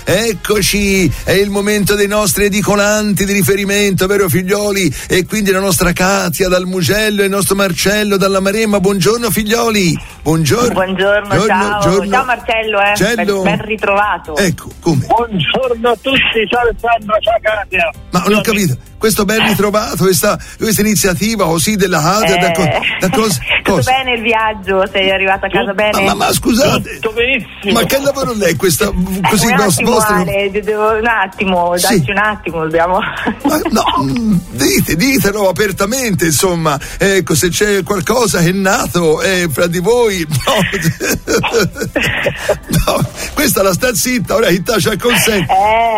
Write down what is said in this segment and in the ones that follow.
eccoci, è il momento dei nostri edicolanti di riferimento, vero figlioli? E quindi la nostra Katia dal Mugello e il nostro Marcello dalla Maremma. Buongiorno figlioli. Buongiorno, ciao Marcello, ben ritrovato. Ecco, come? Buongiorno a tutti, ciao Alessandro, ciao Katia. Ma non ho capito, questo ben ritrovato, questa iniziativa così della Katia, da cosa? Bene il viaggio, sei arrivato a casa bene? Ma scusate, tutto benissimo. Ma che lavoro lei questa così un attimo, sì. Dacci un attimo, dobbiamo. Ma no, ditelo apertamente, insomma, ecco, se c'è qualcosa che è nato fra di voi, no, questa la sta zitta, ora chi c'ha il consenso.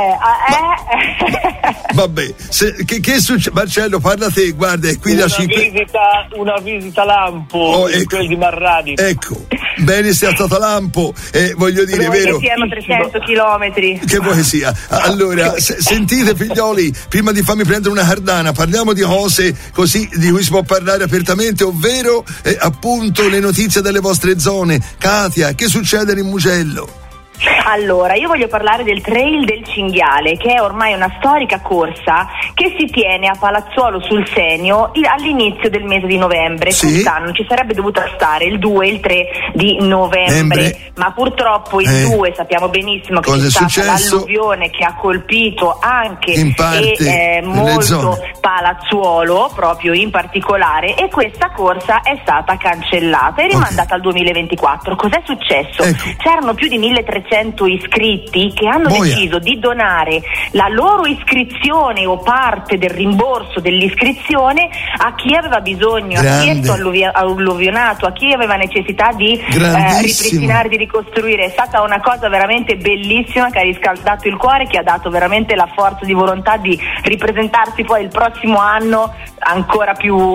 Vabbè, che succede? Marcello, parla te, guarda, qui una visita lampo, quel di Marradi. Ecco, bene sia stata lampo, voglio dire, vuoi vero? Che siano 300 chilometri. Che vuoi che sia. Allora, sentite figlioli, prima di farmi prendere una cardana, parliamo di cose così di cui si può parlare apertamente, ovvero appunto le notizie delle vostre zone. Katia, che succede in Mugello? Allora, io voglio parlare del Trail del Cinghiale, che è ormai una storica corsa che si tiene a Palazzuolo sul Senio all'inizio del mese di novembre. Sì. Quest'anno ci sarebbe dovuta stare il 2 e il 3 di novembre, ma purtroppo il 2 sappiamo benissimo che c'è stata l'alluvione che ha colpito anche in parte molto Palazzuolo, proprio in particolare, e questa corsa è stata cancellata e rimandata al 2024. Cos'è successo? Ecco. C'erano più di 1300 iscritti che hanno deciso di donare la loro iscrizione o parte del rimborso dell'iscrizione a chi aveva bisogno, a chi è stato alluvionato, a chi aveva necessità di ripristinare, di ricostruire. È stata una cosa veramente bellissima che ha riscaldato il cuore, che ha dato veramente la forza di volontà di ripresentarsi poi il prossimo anno ancora più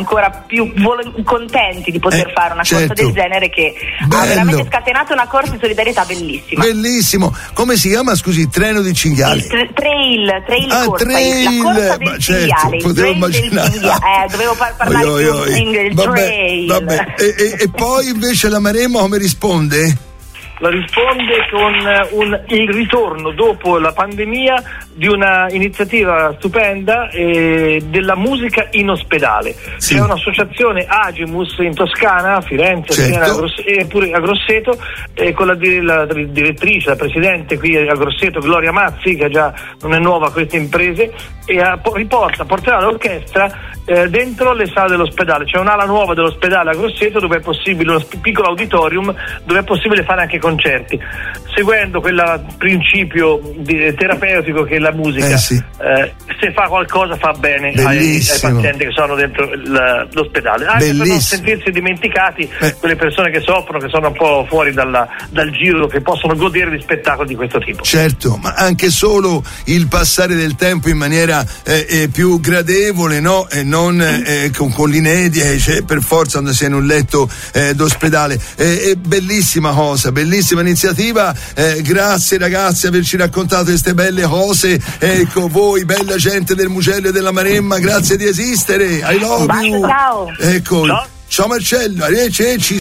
contenti di poter fare una corsa del genere, che ha veramente scatenato una corsa di solidarietà bellissima. Bellissimo. Come si chiama, scusi? Treno di Cinghiale? Trail corsa, Trail. La corsa del Cinghiale, potevo immaginare. Dovevo parlare in trail. Vabbè. E poi invece la Maremma come risponde? La risponde con il ritorno dopo la pandemia di una iniziativa stupenda della musica in ospedale. Sì. C'è un'associazione Agimus in Toscana, a Firenze, certo. e pure a Grosseto, con la direttrice, la presidente qui a Grosseto, Gloria Mazzi, che già non è nuova a queste imprese, e porterà l'orchestra dentro le sale dell'ospedale. C'è un'ala nuova dell'ospedale a Grosseto dove è possibile, uno piccolo auditorium dove è possibile fare anche concerti, seguendo quel principio terapeutico che la musica, se fa qualcosa fa bene ai pazienti che sono dentro l'ospedale, anche per non sentirsi dimenticati quelle persone che soffrono, che sono un po' fuori dal giro, che possono godere di spettacoli di questo tipo. Certo, ma anche solo il passare del tempo in maniera più gradevole, no? E non con l'inedia, cioè, per forza quando sei in un letto d'ospedale. È bellissima cosa, bellissima iniziativa. Grazie ragazzi averci raccontato queste belle cose. Ecco, voi bella gente del Mugello e della Maremma, grazie di esistere. I love you. Ciao. Ecco, ciao Marcello, arrivederci.